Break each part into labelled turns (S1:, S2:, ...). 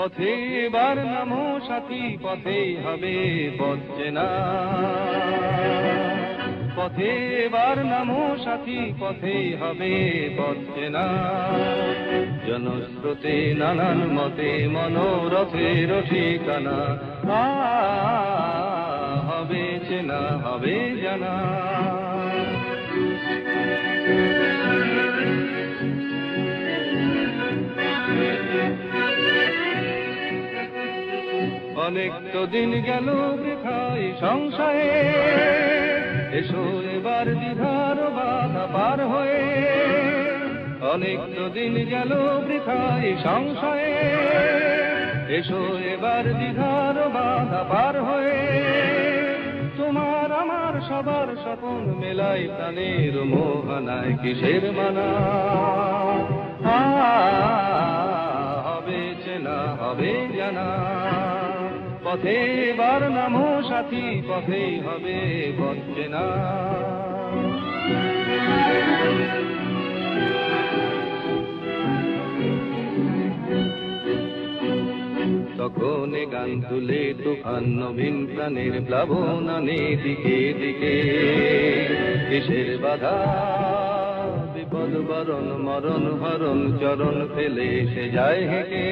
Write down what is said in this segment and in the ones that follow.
S1: পথে এবার নামো সাথী, পথেই হবে পথ চেনা। পথে এবার নামো সাথী, পথেই হবে পথ চেনা। জনস্রোতে নানান মতে মনোরথের ঠিকানা, হবে চেনা, হবে জানা। অনেক তো দিন গেল বৃথায় সংশয়ে, এসো এবার দ্বিধার বাধা পার হয়ে। অনেক তো দিন গেল বৃথায় সংশয়ে, এসো এবার দ্বিধার বাধা পার হয়ে। তোমার আমার সবার স্বপন মেলাই প্রাণের মোহনায় কিসের মানা। হবে চেনা, হবে জানা। পথে এবার নামো সাথী, পথেই হবে পথ চেনা। তখন গান তুলে তুফান নবীন প্রাণের প্লাবন আনে দিকে দিকে। কিসের বাধা বিপদ বরণ মরণ হরণ চরণ ফেলে সে যায় হেঁটে।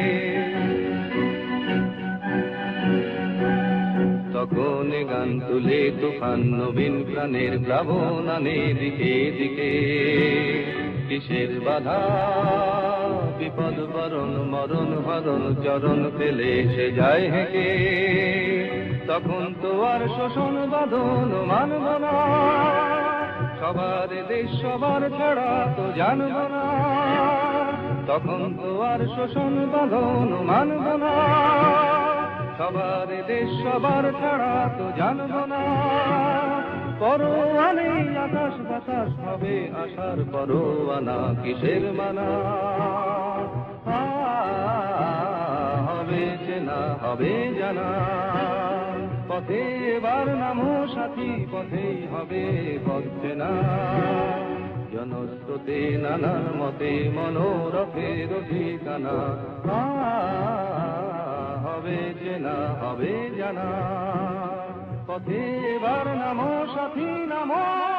S1: তখন গান তুলে তুফান নবীন প্রাণের প্লাবন আনে দিকে দিকে। কিসের বাধা বিপদ বরণ মরণ হরণ চরণ ফেলে সে যায় হেঁটে। তখন তো আর শোষণ বাঁধন মানব না, সবার দেশ সবার ছাড়া তো জানব না। তখন তো আর শোষণ বাঁধন মানব না, সবার দেশ সবার ছাড়া তো জানব না। পরোয়ানে আকাশ বাতাস হবে আশার পরোয়ানা, কিসের মানা। হবে চেনা, হবে জানা। পথে এবার নামো সাথী, পথেই হবে পথ চেনা। জনস্রোতে নানান মতে মনোরথের ঠিকানা, হবে চেনা, হবে জানা। পথে এবার নামো সাথী, নামো।